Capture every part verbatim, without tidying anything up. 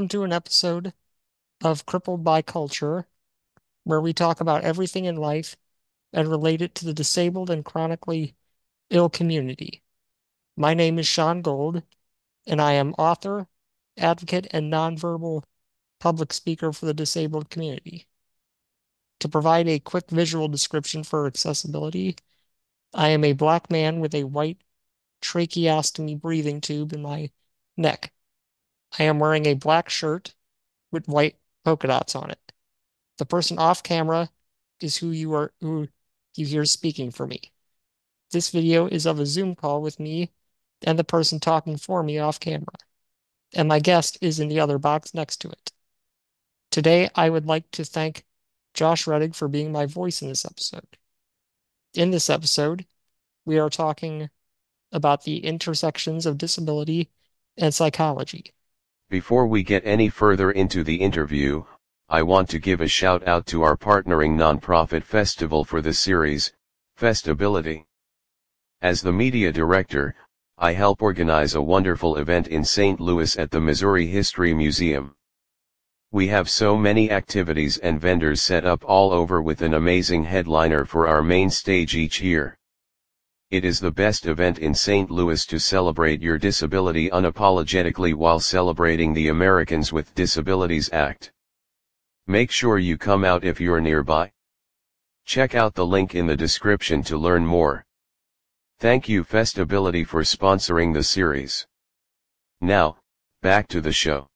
Welcome to an episode of Crippled by Culture, where we talk about everything in life and relate it to the disabled and chronically ill community. My name is Sean Gold, and I am author, advocate, and nonverbal public speaker for the disabled community. To provide a quick visual description for accessibility, I am a black man with a white tracheostomy breathing tube in my neck. I am wearing a black shirt with white polka dots on it. The person off camera is who you are who you hear speaking for me. This video is of a Zoom call with me and the person talking for me off camera, and my guest is in the other box next to it. Today, I would like to thank Josh Reddig for being my voice in this episode. In this episode, we are talking about the intersections of disability and psychology. Before we get any further into the interview, I want to give a shout out to our partnering nonprofit festival for the series, Festability. As the media director, I help organize a wonderful event in Saint Louis at the Missouri History Museum. We have so many activities and vendors set up all over with an amazing headliner for our main stage each year. It is the best event in Saint Louis to celebrate your disability unapologetically while celebrating the Americans with Disabilities Act. Make sure you come out if you're nearby. Check out the link in the description to learn more. Thank you Festability for sponsoring the series. Now, back to the show.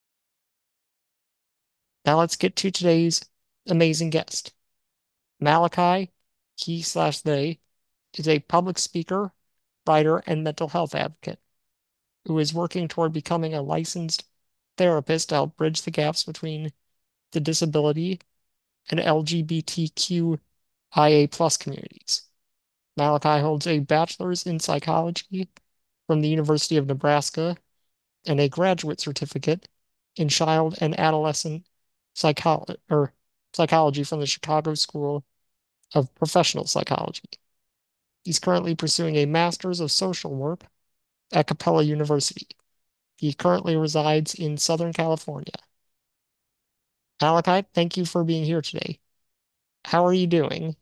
Now let's get to today's amazing guest. Malachi, he slash they, is a public speaker, writer, and mental health advocate who is working toward becoming a licensed therapist to help bridge the gaps between the disability and L G B T Q I A plus communities. Malachi holds a bachelor's in psychology from the University of Nebraska and a graduate certificate in child and adolescent psychology or psychology from the Chicago School of Professional Psychology. He's currently pursuing a master's of social work at Capella University. He currently resides in Southern California. Malachi, thank you for being here today. How are you doing?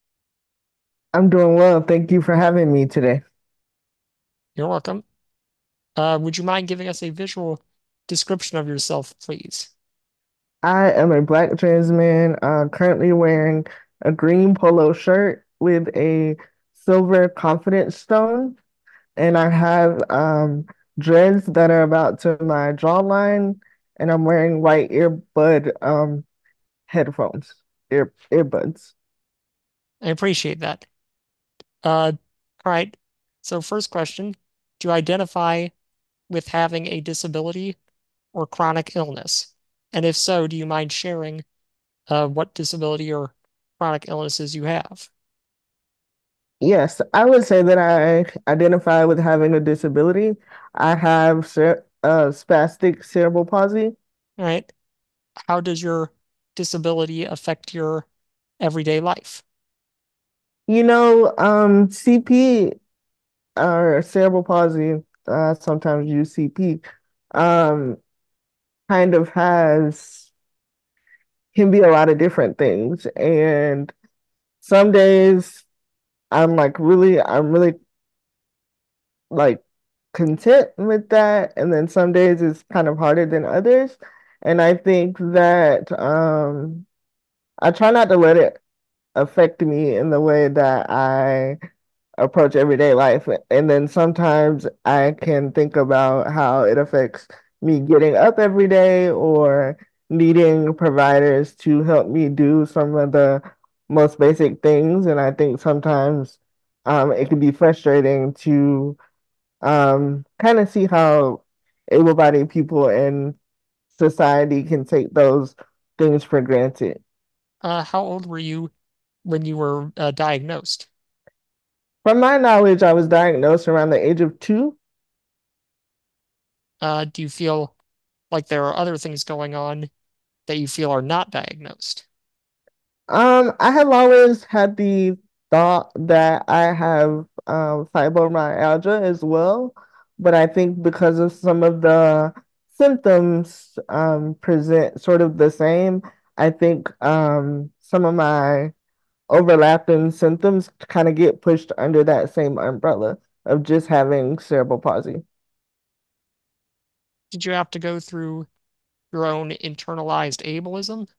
I'm doing well. Thank you for having me today. You're welcome. Uh, would you mind giving us a visual description of yourself, please? I am a black trans man, uh, currently wearing a green polo shirt with a silver confidence stone, and I have um, dreads that are about to my jawline, and I'm wearing white earbud um, headphones, ear earbuds. I appreciate that. Uh, all right. So first question, do you identify with having a disability or chronic illness? And if so, do you mind sharing uh, what disability or chronic illnesses you have? Yes, I would say that I identify with having a disability. I have cer uh, spastic cerebral palsy. All right. How does your disability affect your everyday life? You know, um, C P or cerebral palsy, uh, sometimes use C P, um, kind of has can be a lot of different things. And some days I'm like really, I'm really like content with that. And then some days it's kind of harder than others. And I think that um, I try not to let it affect me in the way that I approach everyday life. And then sometimes I can think about how it affects me getting up every day or needing providers to help me do some of the most basic things. And I think sometimes um, it can be frustrating to um, kind of see how able-bodied people in society can take those things for granted. Uh, how old were you when you were uh, diagnosed? From my knowledge, I was diagnosed around the age of two. Uh, do you feel like there are other things going on that you feel are not diagnosed? Um, I have always had the thought that I have um, fibromyalgia as well, but I think because of some of the symptoms um, present sort of the same. I think um, some of my overlapping symptoms kind of get pushed under that same umbrella of just having cerebral palsy. Did you have to go through your own internalized ableism?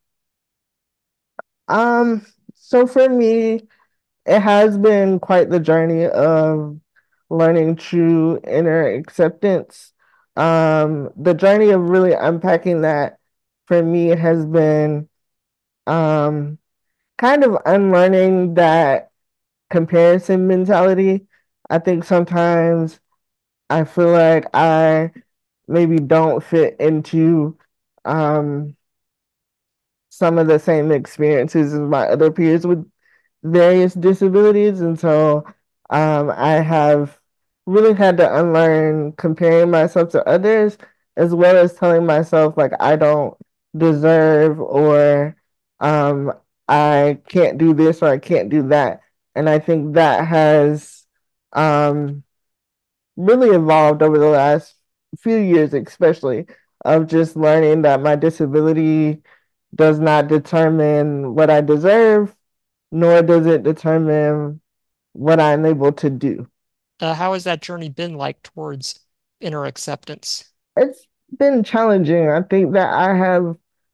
Um, so for me, it has been quite the journey of learning true inner acceptance. Um, the journey of really unpacking that for me has been um, kind of unlearning that comparison mentality. I think sometimes I feel like I maybe don't fit into um, some of the same experiences as my other peers with various disabilities. And so um, I have really had to unlearn comparing myself to others, as well as telling myself, like, I don't deserve or um, I can't do this or I can't do that. And I think that has um, really evolved over the last few years, especially of just learning that my disability does not determine what I deserve, nor does it determine what I'm able to do. Uh, how has that journey been like towards inner acceptance? It's been challenging. I think that I have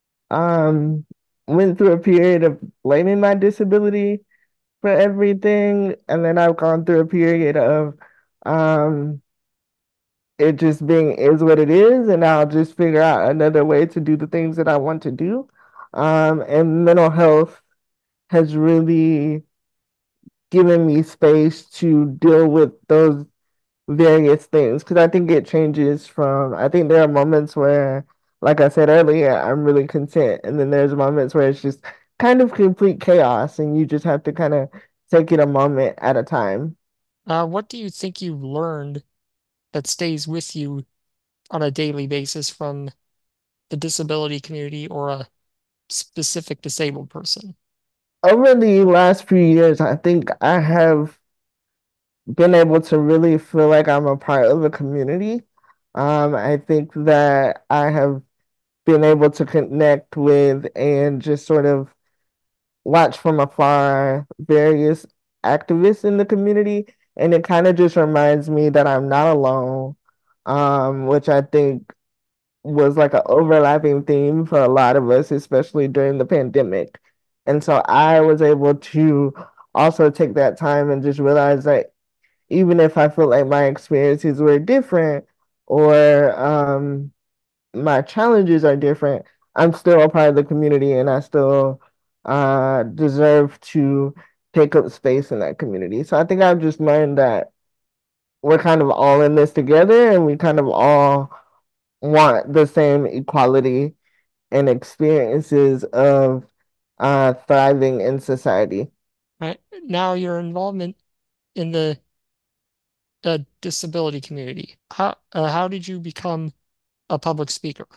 um went through a period of blaming my disability for everything, and then I've gone through a period of um it just being is what it is, and I'll just figure out another way to do the things that I want to do. Um, and mental health has really given me space to deal with those various things because I think it changes from, I think there are moments where, like I said earlier, I'm really content. And then there's moments where it's just kind of complete chaos and you just have to kind of take it a moment at a time. Uh, what do you think you learned that stays with you on a daily basis from the disability community or a specific disabled person? Over the last few years, I think I have been able to really feel like I'm a part of a community. Um, I think that I have been able to connect with and just sort of watch from afar various activists in the community, and it kind of just reminds me that I'm not alone, um, which I think was like an overlapping theme for a lot of us, especially during the pandemic. And so I was able to also take that time and just realize that even if I feel like my experiences were different or um, my challenges are different, I'm still a part of the community and I still uh, deserve to take up space in that community. So I think I've just learned that we're kind of all in this together and we kind of all want the same equality and experiences of uh, thriving in society. Right? Now your involvement in the uh, disability community. How uh, how did you become a public speaker?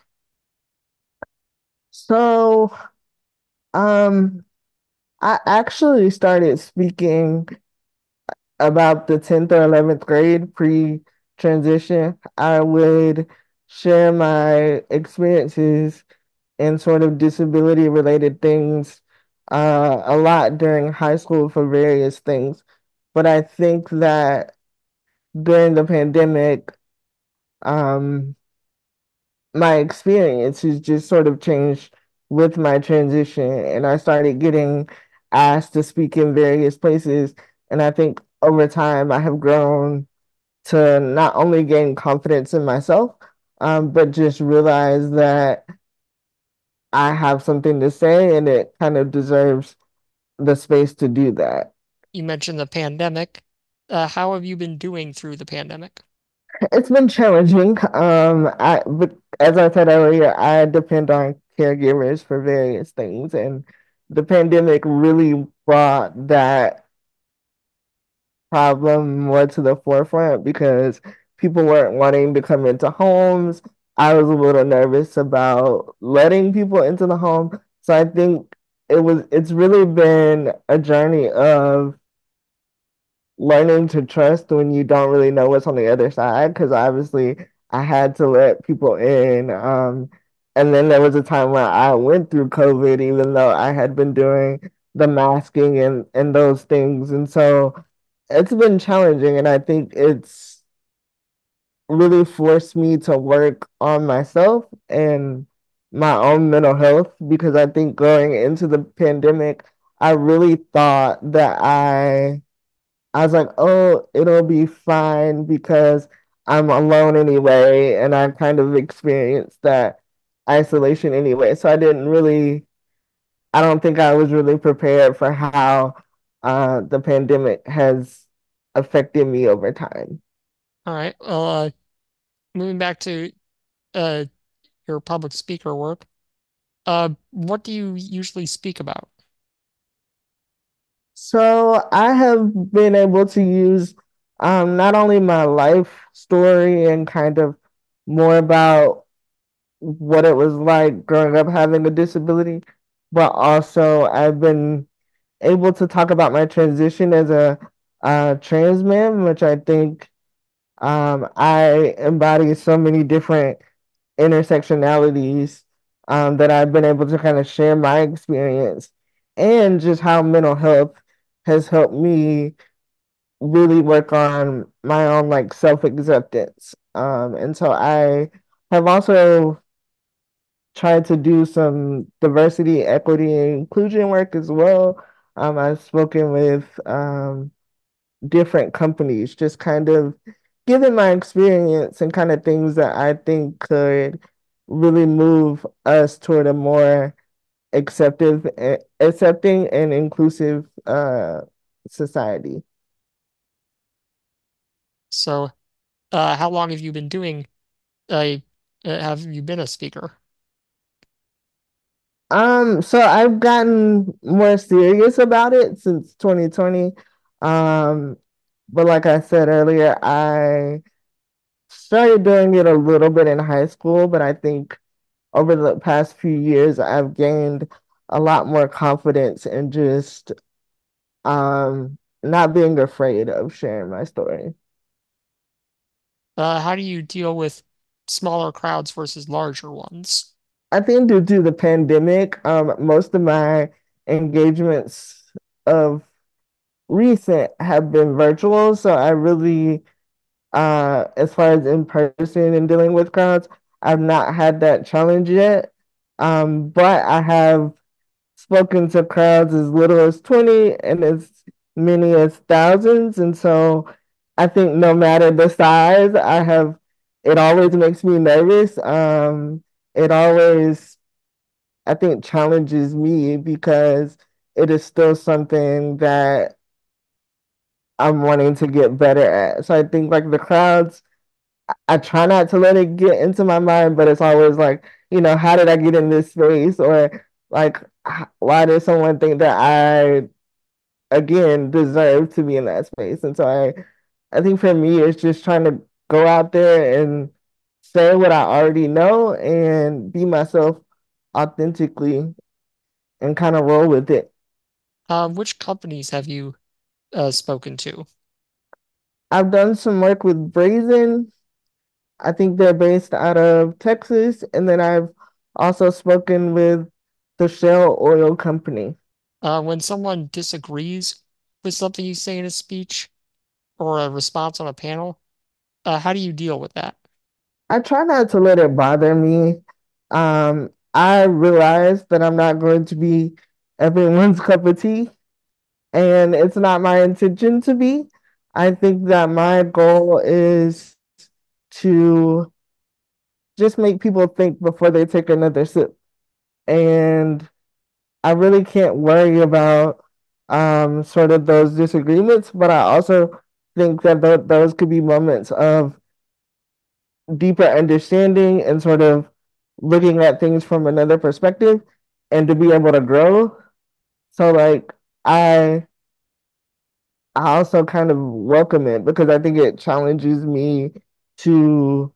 So um, I actually started speaking about the tenth or eleventh grade pre-transition. I would share my experiences and sort of disability related things uh, a lot during high school for various things. But I think that during the pandemic, um, my experiences just sort of changed with my transition, and I started getting asked to speak in various places. And I think over time, I have grown to not only gain confidence in myself, um, but just realize that I have something to say and it kind of deserves the space to do that. You mentioned the pandemic. Uh, how have you been doing through the pandemic? It's been challenging. Um, I, but as I said earlier, I depend on caregivers for various things, and the pandemic really brought that problem more to the forefront because people weren't wanting to come into homes. I was a little nervous about letting people into the home. So I think it was it's really been a journey of learning to trust when you don't really know what's on the other side. Because obviously I had to let people in. Um, and then there was a time where I went through COVID, even though I had been doing the masking and, and those things. And so it's been challenging. And I think it's really forced me to work on myself and my own mental health because I think going into the pandemic, I really thought that I I was like, oh, it'll be fine because I'm alone anyway, and I kind of experienced that isolation anyway. So I didn't really, I don't think I was really prepared for how uh, the pandemic has affected me over time. All right. Well, uh, moving back to uh, your public speaker work, uh, what do you usually speak about? So I have been able to use um, not only my life story and kind of more about what it was like growing up having a disability, but also I've been able to talk about my transition as a uh, trans man, which I think um, I embody so many different intersectionalities um, that I've been able to kind of share my experience and just how mental health has helped me really work on my own like self-acceptance. Um, and so I have also tried to do some diversity, equity, and inclusion work as well. Um, I've spoken with um, different companies, just kind of given my experience and kind of things that I think could really move us toward a more acceptive, eh, accepting and inclusive uh, society. So, uh, how long have you been doing uh, uh, have you been a speaker? Um, so I've gotten more serious about it since twenty twenty. Um, but like I said earlier, I started doing it a little bit in high school, but I think over the past few years, I've gained a lot more confidence in just um not being afraid of sharing my story. Uh, how do you deal with smaller crowds versus larger ones? I think due to the pandemic, um, most of my engagements of recent have been virtual. So I really, uh, as far as in person and dealing with crowds, I've not had that challenge yet. Um, but I have spoken to crowds as little as twenty and as many as thousands. And so I think no matter the size, I have, it always makes me nervous. Um, it always, I think, challenges me because it is still something that I'm wanting to get better at. So I think like the crowds, I try not to let it get into my mind, but it's always like, you know, how did I get in this space? Or like, why does someone think that I, again, deserve to be in that space? And so I, I think for me, it's just trying to go out there and say what I already know and be myself authentically and kind of roll with it. Um, which companies have you uh, spoken to? I've done some work with Brazen. I think they're based out of Texas. And then I've also spoken with the Shell Oil Company. Uh, when someone disagrees with something you say in a speech or a response on a panel, uh, how do you deal with that? I try not to let it bother me. Um, I realize that I'm not going to be everyone's cup of tea, and it's not my intention to be. I think that my goal is to just make people think before they take another sip. And I really can't worry about um, sort of those disagreements, but I also think that th- those could be moments of deeper understanding and sort of looking at things from another perspective and to be able to grow. So like I I also kind of welcome it because I think it challenges me to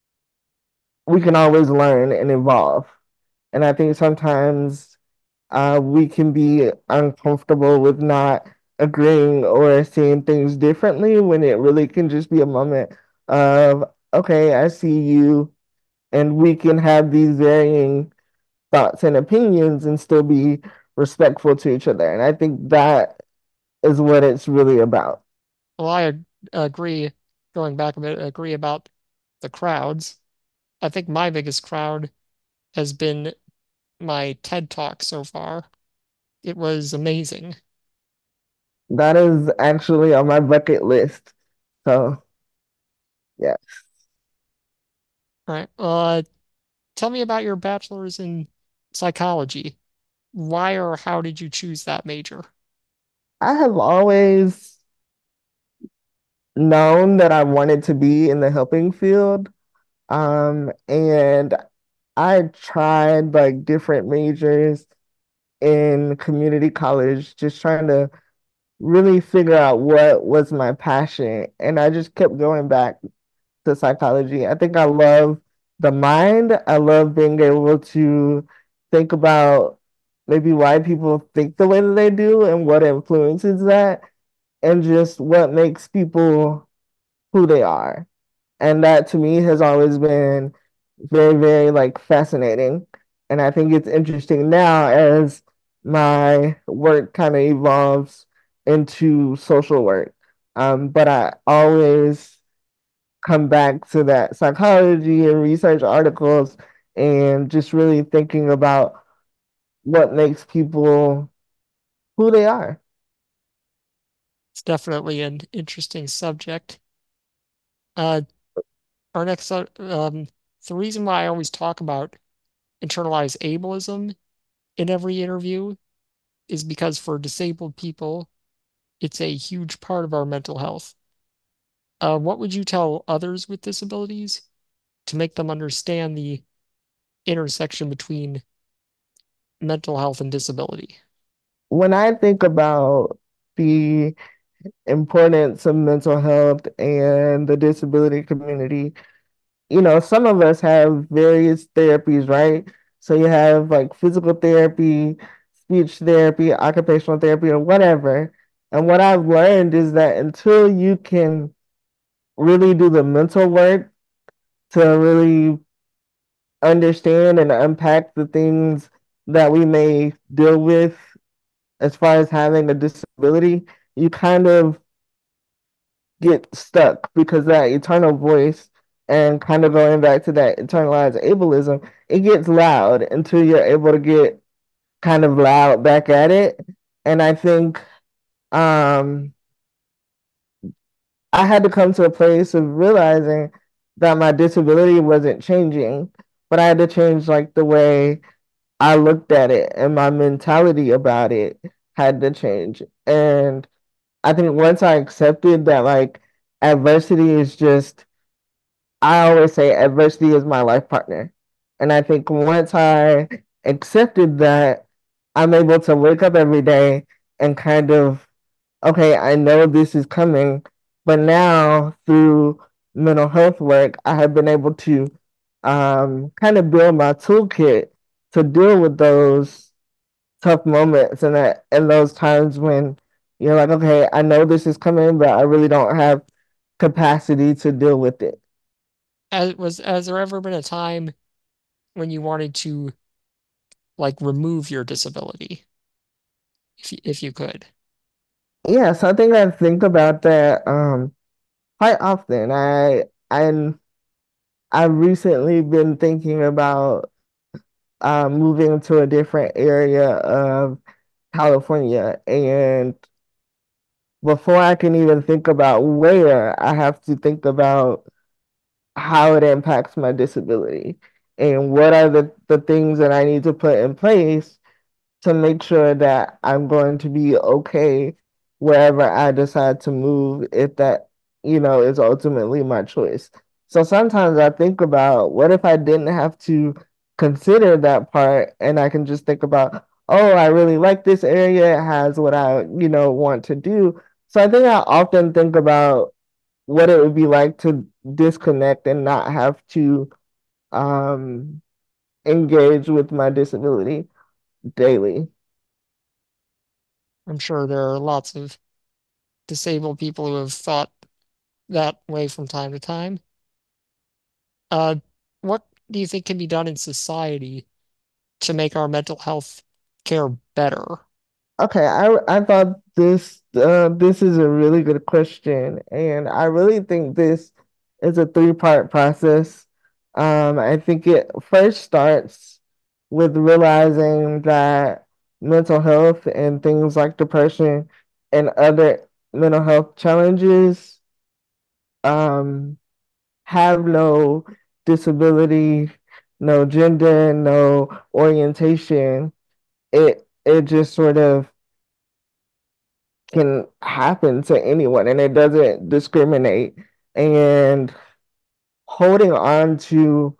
we can always learn and evolve. And I think sometimes uh, we can be uncomfortable with not agreeing or seeing things differently when it really can just be a moment of okay, I see you, and we can have these varying thoughts and opinions and still be respectful to each other. And I think that is what it's really about. Well, I ag- agree, going back a bit, agree about the crowds. I think my biggest crowd has been my TED Talk so far. It was amazing. That is actually on my bucket list. So, yeah. All right. Uh, tell me about your bachelor's in psychology. Why or how did you choose that major? I have always known that I wanted to be in the helping field. Um, and I tried like different majors in community college, just trying to really figure out what was my passion. And I just kept going back to psychology. I think I love the mind. I love being able to think about maybe why people think the way that they do and what influences that, and just what makes people who they are. And that to me has always been very, very like fascinating. And I think it's interesting now as my work kind of evolves into social work. Um, but I always come back to that psychology and research articles and just really thinking about what makes people who they are. It's definitely an interesting subject. Uh, our next, uh, um, the reason why I always talk about internalized ableism in every interview is because for disabled people, it's a huge part of our mental health. Uh, what would you tell others with disabilities to make them understand the intersection between mental health and disability? When I think about the importance of mental health and the disability community, you know, some of us have various therapies, right? So you have like physical therapy, speech therapy, occupational therapy, or whatever. And what I've learned is that until you can really do the mental work to really understand and unpack the things that we may deal with as far as having a disability, you kind of get stuck because that eternal voice and kind of going back to that internalized ableism, it gets loud until you're able to get kind of loud back at it. And I think um, I had to come to a place of realizing that my disability wasn't changing, but I had to change like the way I looked at it and my mentality about it had to change. And I think once I accepted that like adversity is just, I always say adversity is my life partner. And I think once I accepted that, I'm able to wake up every day and kind of, okay, I know this is coming, but now through mental health work, I have been able to um, kind of build my toolkit to deal with those tough moments and that and those times when you're like, okay, I know this is coming, but I really don't have capacity to deal with it. Has, was, has there ever been a time when you wanted to like remove your disability, if you, if you could? Yeah, so I think I think about that um quite often. I I I've recently been thinking about uh, moving to a different area of California, and before I can even think about where, I have to think about how it impacts my disability and what are the, the things that I need to put in place to make sure that I'm going to be okay wherever I decide to move, if that, you know, is ultimately my choice. So sometimes I think about what if I didn't have to consider that part and I can just think about, oh, I really like this area. It has what I, you know, want to do. So I think I often think about what it would be like to disconnect and not have to um, engage with my disability daily. I'm sure there are lots of disabled people who have thought that way from time to time. Uh, what do you think can be done in society to make our mental health care better? Okay, I I thought this uh, this is a really good question, and I really think this is a three-part process. Um, I think it first starts with realizing that mental health and things like depression and other mental health challenges um, have no disability, no gender, no orientation. It it just sort of can happen to anyone and it doesn't discriminate. And holding on to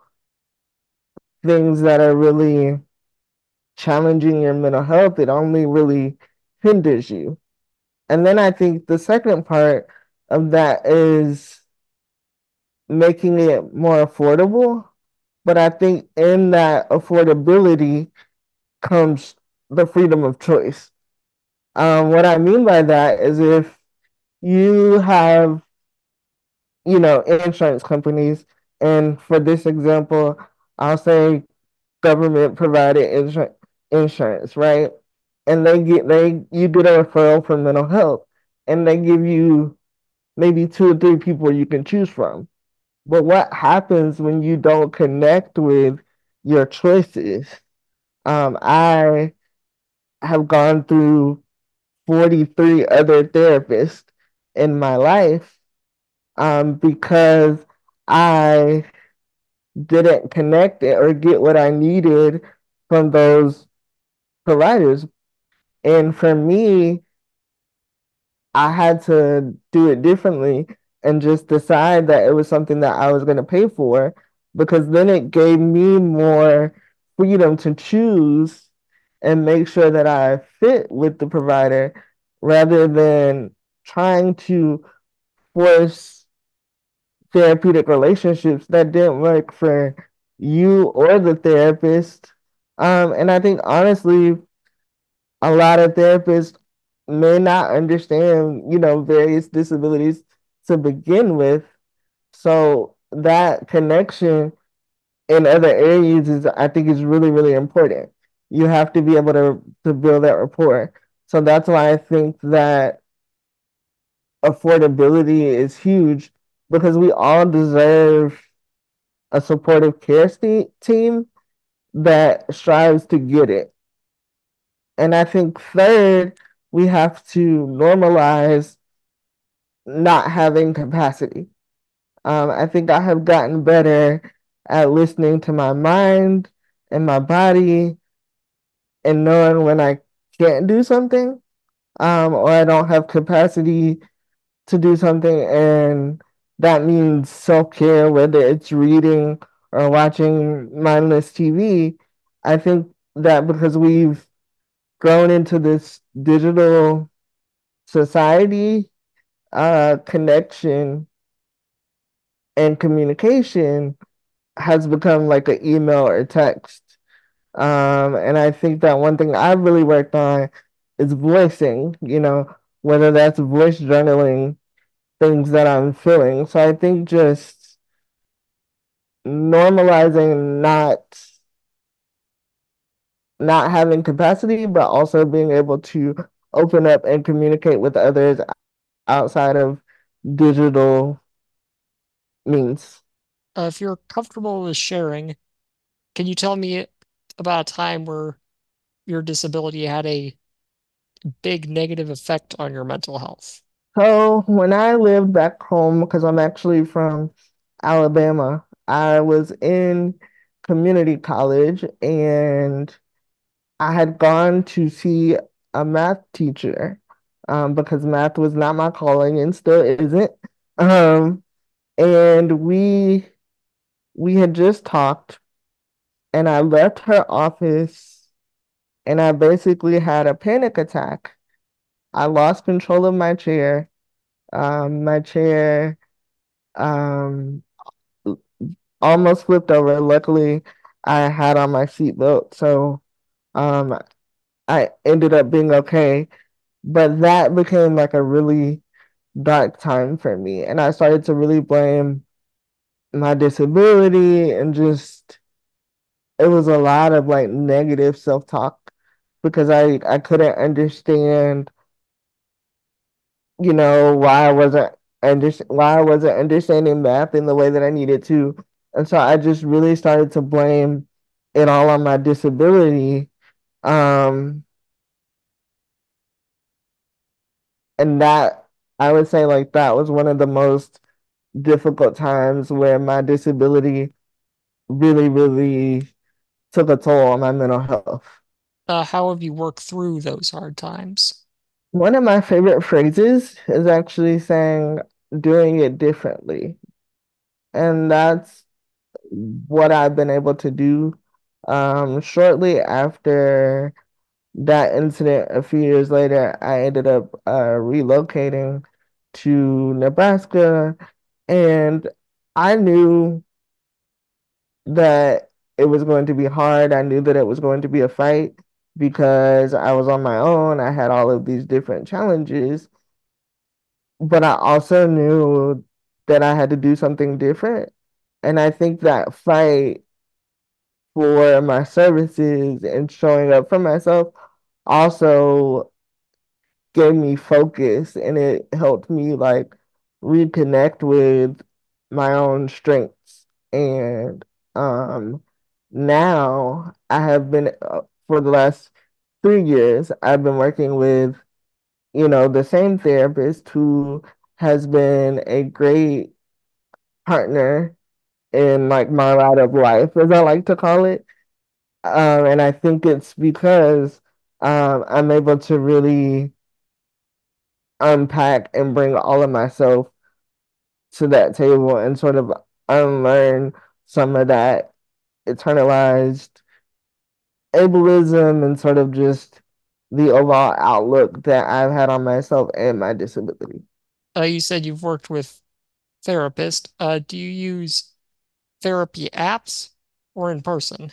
things that are really challenging your mental health, it only really hinders you. And then I think the second part of that is making it more affordable. But I think in that affordability comes the freedom of choice. Um, what I mean by that is if you have, you know, insurance companies, and for this example, I'll say government provided insur- insurance, right? And they get they you get a referral for mental health, and they give you maybe two or three people you can choose from. But what happens when you don't connect with your choices? Um, I have gone through forty-three other therapists in my life um, because I didn't connect it or get what I needed from those providers. And for me, I had to do it differently and just decide that it was something that I was going to pay for because then it gave me more freedom to choose and make sure that I fit with the provider rather than trying to force therapeutic relationships that didn't work for you or the therapist. Um, and I think honestly, a lot of therapists may not understand, you know, various disabilities to begin with. So that connection in other areas is, I think, is really, really important. You have to be able to to build that rapport. So that's why I think that affordability is huge because we all deserve a supportive care st- team that strives to get it. And I think third, we have to normalize not having capacity. Um, I think I have gotten better at listening to my mind and my body and knowing when I can't do something um, or I don't have capacity to do something. And that means self care, whether it's reading or watching mindless T V. I think that because we've grown into this digital society, uh, connection and communication has become like an email or text. Um, and I think that one thing I've really worked on is voicing, you know, whether that's voice journaling things that I'm feeling. So I think just normalizing not not having capacity, but also being able to open up and communicate with others outside of digital means. Uh, if you're comfortable with sharing, can you tell me about a time where your disability had a big negative effect on your mental health? So when I lived back home, because I'm actually from Alabama, I was in community college and I had gone to see a math teacher um, because math was not my calling and still isn't. Um, and we we had just talked, and I left her office, and I basically had a panic attack. I lost control of my chair. Um, my chair um, almost flipped over. Luckily, I had on my seatbelt, so um, I ended up being okay. But that became like a really dark time for me, and I started to really blame my disability and just it was a lot of like negative self-talk because I I couldn't understand, you know, why I wasn't under, why I wasn't understanding math in the way that I needed to. And so I just really started to blame it all on my disability. Um, and that I would say like that was one of the most difficult times where my disability really, really took a toll on my mental health. Uh, how have you worked through those hard times? One of my favorite phrases is actually saying doing it differently. And that's what I've been able to do. Um, shortly after that incident, a few years later, I ended up uh, relocating to Nebraska, and I knew that it was going to be hard. I knew that it was going to be a fight because I was on my own. I had all of these different challenges, but I also knew that I had to do something different. And I think that fight for my services and showing up for myself also gave me focus and it helped me like reconnect with my own strengths. And um now I have been uh, for the last three years I've been working with, you know, the same therapist who has been a great partner in like my ride of life, as I like to call it. Um, and I think it's because um, I'm able to really unpack and bring all of myself to that table and sort of unlearn some of that internalized ableism and sort of just the overall outlook that I've had on myself and my disability. Uh, you said you've worked with therapists. Uh, do you use therapy apps or in person?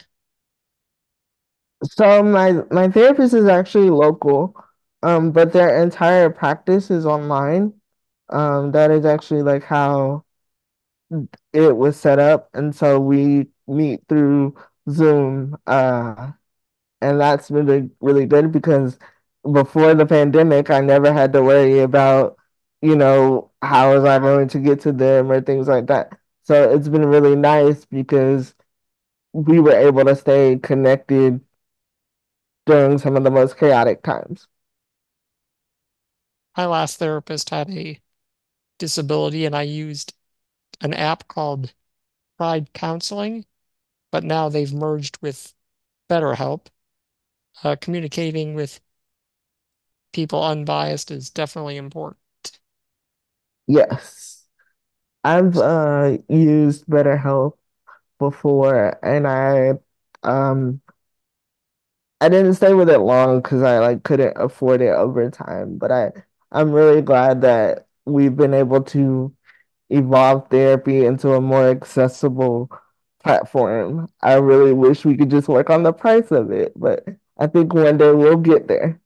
So my my therapist is actually local, um, but their entire practice is online. Um, that is actually like how it was set up, and so we meet through Zoom, uh, and that's really really good because before the pandemic, I never had to worry about, you know, how was I going to get to them or things like that. So it's been really nice because we were able to stay connected during some of the most chaotic times. My last therapist had a disability and I used an app called Pride Counseling, but now they've merged with BetterHelp. Uh, communicating with people unbiased is definitely important. Yes, I've uh used BetterHelp before, and I um I didn't stay with it long because I like couldn't afford it over time. But I I'm really glad that we've been able to evolve therapy into a more accessible platform. I really wish we could just work on the price of it, but I think one day we'll get there.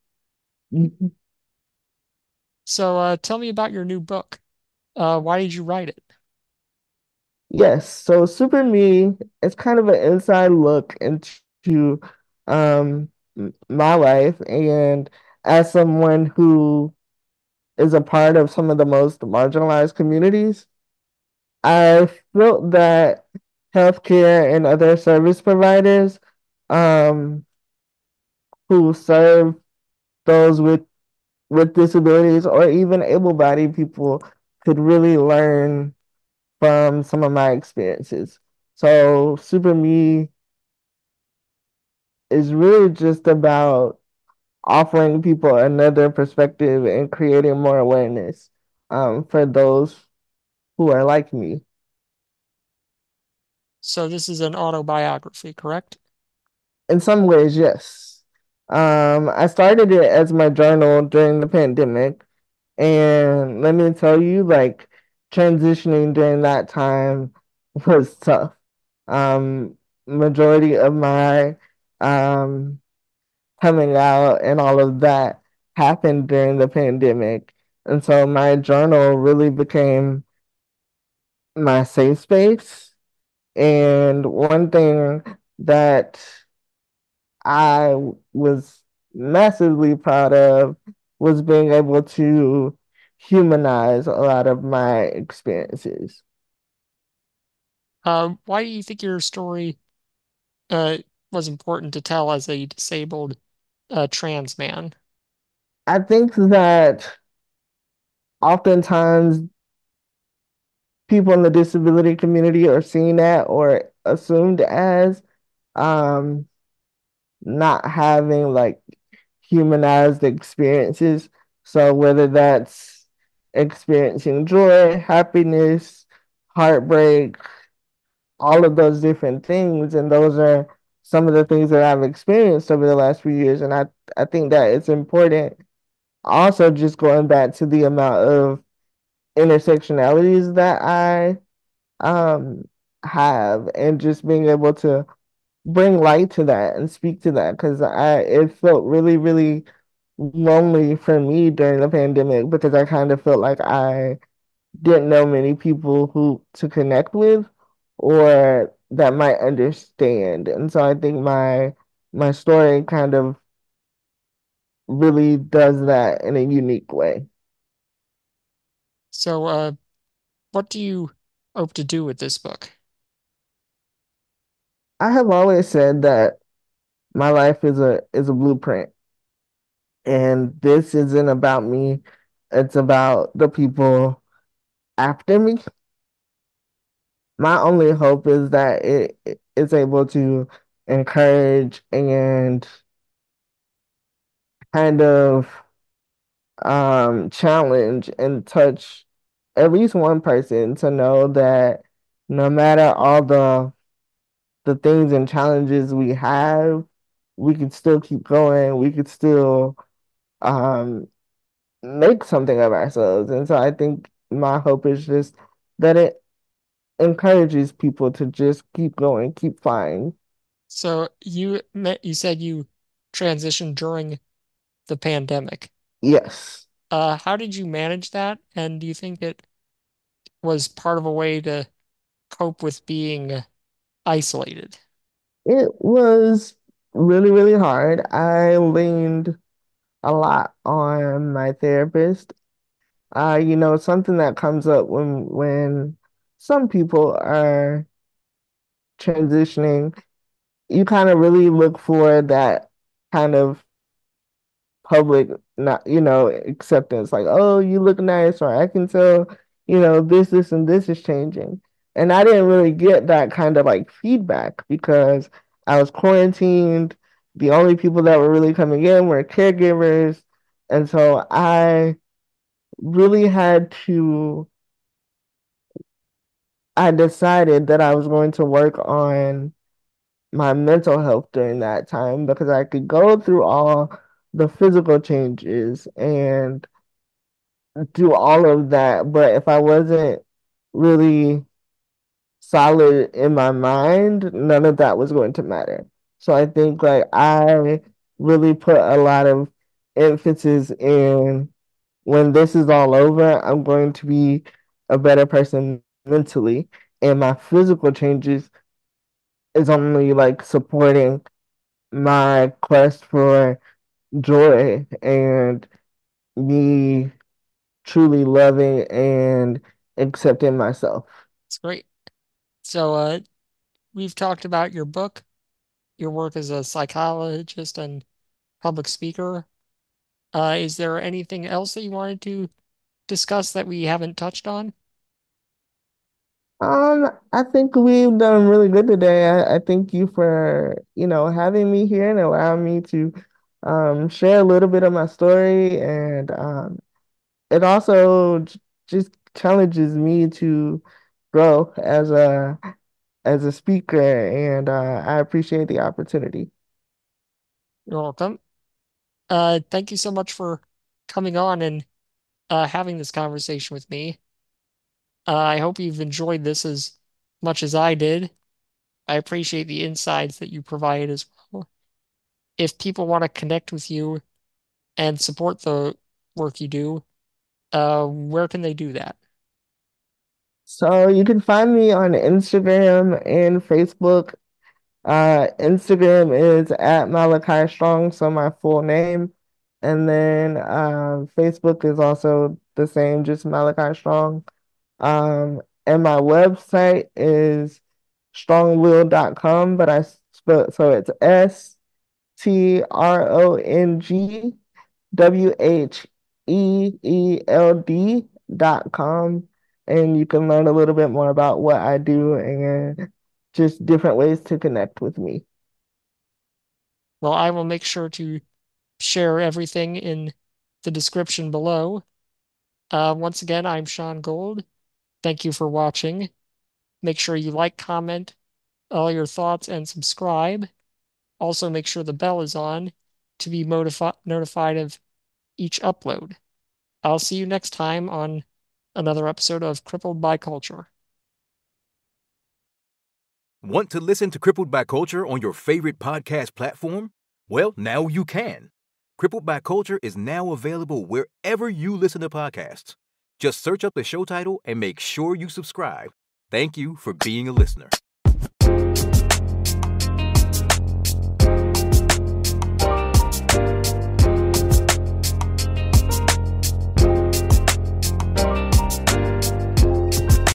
So, uh, tell me about your new book. Uh, why did you write it? Yes, so Super Me is kind of an inside look into um m- my life, and as someone who is a part of some of the most marginalized communities, I felt that healthcare and other service providers um who serve those with with disabilities or even able-bodied people could really learn from some of my experiences. So Super Me is really just about offering people another perspective and creating more awareness um, for those who are like me. So, this is an autobiography, correct? In some ways, yes. Um, I started it as my journal during the pandemic, and let me tell you, like transitioning during that time was tough. Um, Majority of my um coming out and all of that happened during the pandemic. And so my journal really became my safe space. And one thing that I was massively proud of was being able to humanize a lot of my experiences. Um, why do you think your story uh was important to tell as a disabled uh trans man? I think that oftentimes people in the disability community are seen that or assumed as um, not having like humanized experiences. So whether that's experiencing joy, happiness, heartbreak, all of those different things, and those are some of the things that I've experienced over the last few years, and I I think that it's important. Also, just going back to the amount of intersectionalities that I um have, and just being able to bring light to that and speak to that, because I it felt really, really lonely for me during the pandemic because I kind of felt like I didn't know many people who to connect with or that might understand. And so I think my my story kind of really does that in a unique way. So, uh, what do you hope to do with this book? I have always said that my life is a is a blueprint, and this isn't about me. It's about the people after me. My only hope is that it is able to encourage and kind of um challenge and touch at least one person to know that no matter all the the things and challenges we have, we could still keep going. We could still um make something of ourselves. And so I think my hope is just that it encourages people to just keep going, keep flying. So you met, you said you transitioned during the pandemic. Yes. Uh, how did you manage that? And do you think it was part of a way to cope with being isolated? It was really, really hard. I leaned a lot on my therapist. Uh, you know, something that comes up when when some people are transitioning, you kind of really look for that kind of public, not, you know, acceptance, like, oh, you look nice, or I can tell, you know, this, this, and this is changing. And I didn't really get that kind of like feedback because I was quarantined. The only people that were really coming in were caregivers. And so I really had to, I decided that I was going to work on my mental health during that time because I could go through all the physical changes and do all of that, but if I wasn't really solid in my mind, none of that was going to matter. So I think like I really put a lot of emphasis in when this is all over, I'm going to be a better person mentally, and my physical changes is only like supporting my quest for joy and me truly loving and accepting myself. It's great. So, uh, we've talked about your book, your work as a psychologist and public speaker. Uh, is there anything else that you wanted to discuss that we haven't touched on? Um, I think we've done really good today. I, I thank you for, you know, having me here and allowing me to um share a little bit of my story. And um it also j- just challenges me to grow as a as a speaker, and uh, I appreciate the opportunity. You're welcome. Uh, thank you so much for coming on and uh, having this conversation with me. Uh, I hope you've enjoyed this as much as I did. I appreciate the insights that you provide as well. If people want to connect with you and support the work you do, uh, where can they do that? So you can find me on Instagram and Facebook. Uh, Instagram is at Malachi Strong, so my full name. And then um, Facebook is also the same, just Malachi Strong. Um, and my website is strong will dot com, but I spell so it's S T R O N G W H E E L D dot com. And you can learn a little bit more about what I do and just different ways to connect with me. Well, I will make sure to share everything in the description below. Uh, once again, I'm Sean Gold. Thank you for watching. Make sure you like, comment all your thoughts, and subscribe. Also, make sure the bell is on to be notifi notified of each upload. I'll see you next time on another episode of Crippled by Culture. Want to listen to Crippled by Culture on your favorite podcast platform? Well, now you can. Crippled by Culture is now available wherever you listen to podcasts. Just search up the show title and make sure you subscribe. Thank you for being a listener.